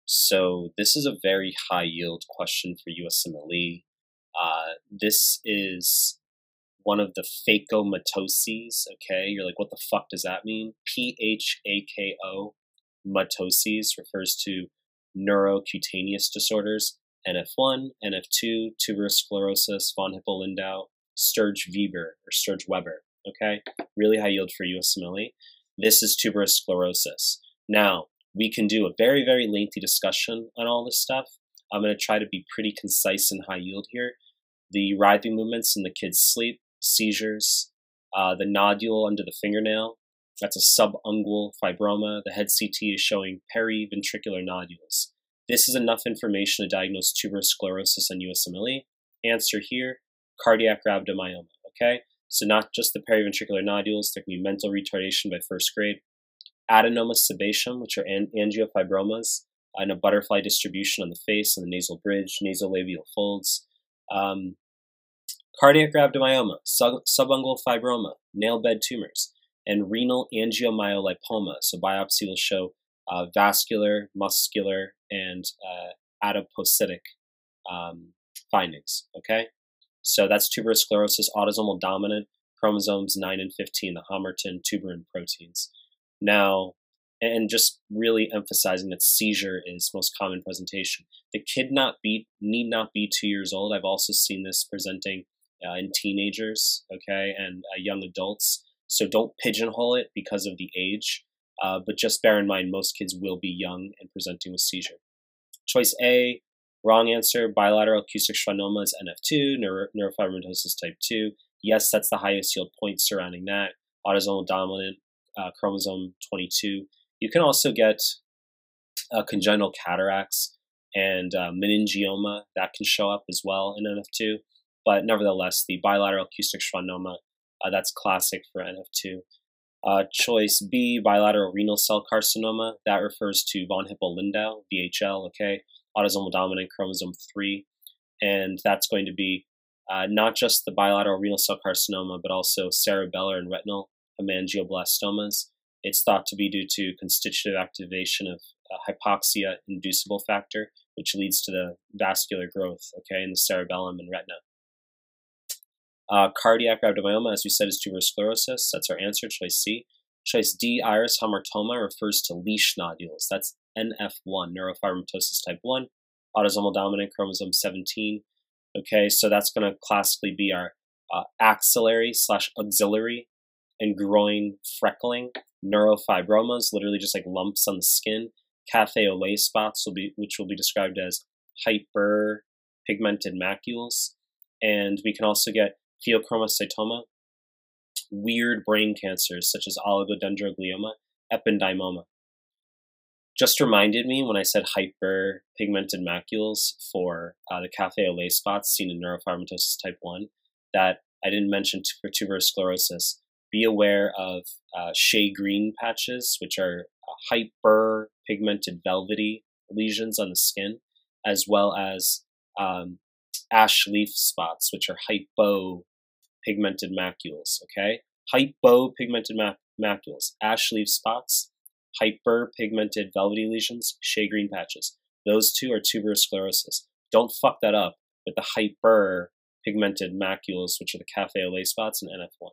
So this is a very high yield question for USMLE. This is one of the phacomatoses. Okay, you're like, what the fuck does that mean? PHAKO matoses refers to neurocutaneous disorders. NF1, NF2, tuberous sclerosis, von Hippel-Lindau, Sturge-Weber or Sturge-Weber. Okay, really high yield for USMLE. This is tuberous sclerosis. Now, we can do a very, very lengthy discussion on all this stuff. I'm going to try to be pretty concise and high yield here. The writhing movements in the kid's sleep, seizures, the nodule under the fingernail, that's a subungual fibroma. The head CT is showing periventricular nodules. This is enough information to diagnose tuberous sclerosis on USMLE. Answer here, cardiac rhabdomyoma, okay? So not just the periventricular nodules, there can be mental retardation by first grade, adenoma sebaceum, which are angiofibromas, and a butterfly distribution on the face and the nasal bridge, nasolabial folds, cardiac rhabdomyoma, subungual fibroma, nail bed tumors, and renal angiomyolipoma. So biopsy will show vascular, muscular, and adipocytic findings, okay? So that's tuberous sclerosis, autosomal dominant, chromosomes 9 and 15, the Hamerton tuberin proteins. Now, and just really emphasizing that seizure is most common presentation. The kid need not be 2 years old. I've also seen this presenting in teenagers, okay, and young adults. So don't pigeonhole it because of the age, but just bear in mind most kids will be young and presenting with seizure. Choice A, wrong answer, bilateral acoustic schwannoma is NF2, neurofibromatosis type 2. Yes, that's the highest yield point surrounding that. Autosomal dominant, chromosome 22. You can also get congenital cataracts and meningioma that can show up as well in NF2. But nevertheless, the bilateral acoustic schwannoma, that's classic for NF2. Choice B, bilateral renal cell carcinoma, that refers to von Hippel-Lindau, VHL, okay, autosomal dominant chromosome 3. And that's going to be not just the bilateral renal cell carcinoma, but also cerebellar and retinal hemangioblastomas. It's thought to be due to constitutive activation of hypoxia inducible factor, which leads to the vascular growth, okay, in the cerebellum and retina. Cardiac rhabdomyoma, as we said, is tuberous sclerosis. That's our answer, choice C. Choice D, iris hamartoma, refers to leash nodules. That's NF1, neurofibromatosis type 1, autosomal dominant chromosome 17. Okay, so that's going to classically be our axillary / axillary and groin freckling. Neurofibromas, literally just like lumps on the skin. Cafe au lait spots, which will be described as hyperpigmented macules. And we can also get pheochromocytoma, weird brain cancers such as oligodendroglioma, ependymoma. Just reminded me when I said hyperpigmented macules for the cafe au lait spots seen in neurofibromatosis type 1 that I didn't mention for tuberous sclerosis. Be aware of shea green patches, which are hyperpigmented velvety lesions on the skin, as well as ash leaf spots, which are hypopigmented macules, okay? Hypopigmented macules, ash leaf spots, hyperpigmented velvety lesions, shea green patches. Those two are tuberous sclerosis. Don't fuck that up with the hyperpigmented macules, which are the cafe au lait spots and NF1.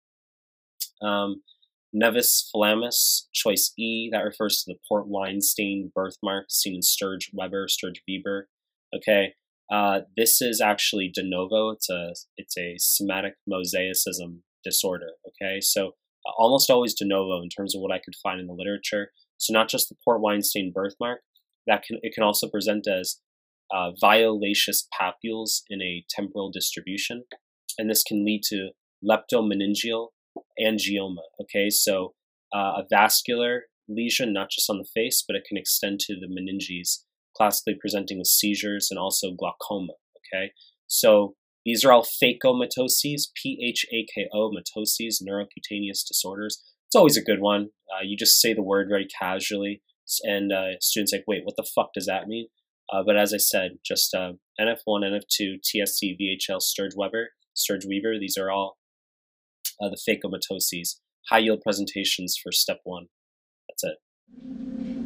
Nevus flammis, choice E, that refers to the port wine stain birthmark seen in Sturge-Weber, Sturge-Weber. Okay, this is actually de novo. It's a somatic mosaicism disorder. Okay, so almost always de novo in terms of what I could find in the literature. So not just the port wine stain birthmark, it can also present as violaceous papules in a temporal distribution, and this can lead to leptomeningeal angioma. Okay, so a vascular lesion, not just on the face, but it can extend to the meninges, classically presenting with seizures and also glaucoma. Okay, so these are all phacomatoses, PHAKO matoses, neurocutaneous disorders. It's always a good one. You just say the word very casually, and students like, wait, what the fuck does that mean? But as I said, just NF1, NF2, TSC, VHL, Sturge-Weber, these are all the phacomatoses, high yield presentations for step 1. That's it.